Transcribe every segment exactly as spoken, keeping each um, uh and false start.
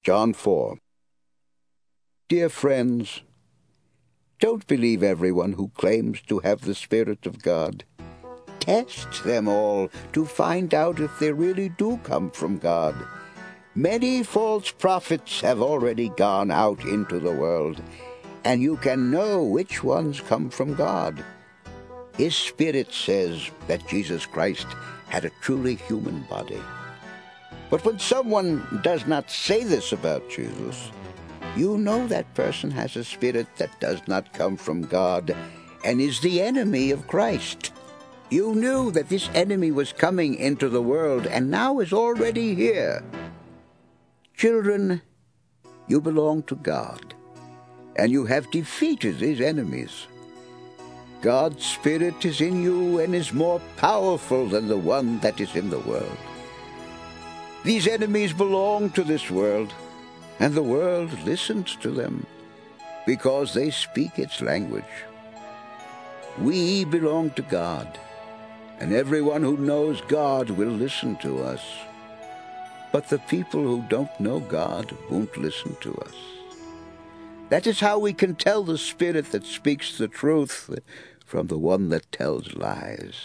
John four. Dear friends, don't believe everyone who claims to have the Spirit of God. Test them all to find out if they really do come from God. Many false prophets have already gone out into the world, and you can know which ones come from God. His Spirit says that Jesus Christ had a truly human body. But when someone does not say this about Jesus, you know that person has a spirit that does not come from God and is the enemy of Christ. You knew that this enemy was coming into the world and now is already here. Children, you belong to God, and you have defeated his enemies. God's Spirit is in you and is more powerful than the one that is in the world. These enemies belong to this world, and the world listens to them because they speak its language. We belong to God, and everyone who knows God will listen to us. But the people who don't know God won't listen to us. That is how we can tell the spirit that speaks the truth from the one that tells lies.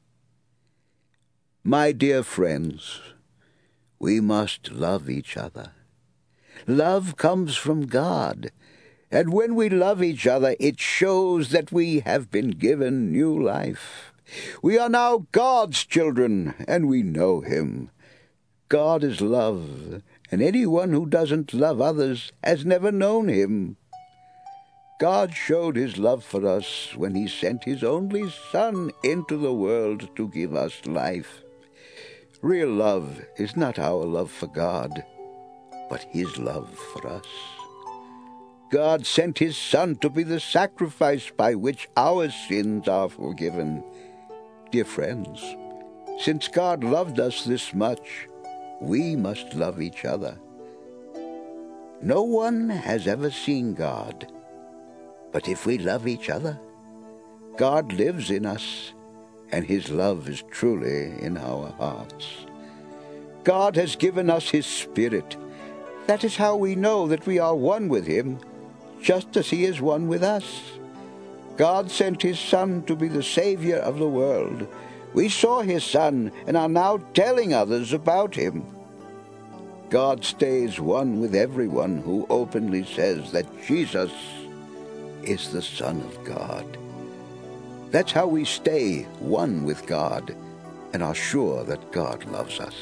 My dear friends, we must love each other. Love comes from God, and when we love each other, it shows that we have been given new life. We are now God's children, and we know him. God is love, and anyone who doesn't love others has never known him. God showed his love for us when he sent his only Son into the world to give us life. Real love is not our love for God, but his love for us. God sent his Son to be the sacrifice by which our sins are forgiven. Dear friends, since God loved us this much, we must love each other. No one has ever seen God, but if we love each other, God lives in us, and his love is truly in our hearts. God has given us his Spirit. That is how we know that we are one with him, just as he is one with us. God sent his Son to be the Savior of the world. We saw his Son and are now telling others about him. God stays one with everyone who openly says that Jesus is the Son of God. That's how we stay one with God and are sure that God loves us.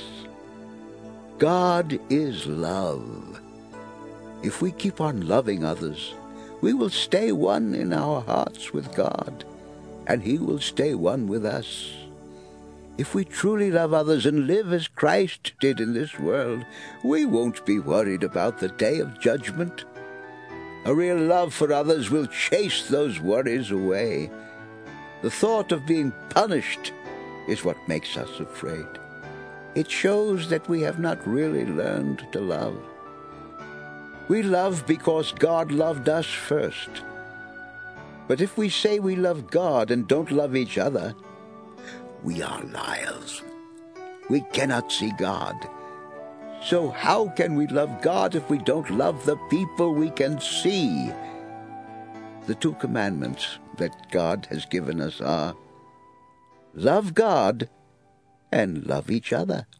God is love. If we keep on loving others, we will stay one in our hearts with God, and he will stay one with us. If we truly love others and live as Christ did in this world, we won't be worried about the day of judgment. A real love for others will chase those worries away. The thought of being punished is what makes us afraid. It shows that we have not really learned to love. We love because God loved us first. But if we say we love God and don't love each other, we are liars. We cannot see God. So how can we love God if we don't love the people we can see? The two commandments that God has given us are, love God and love each other.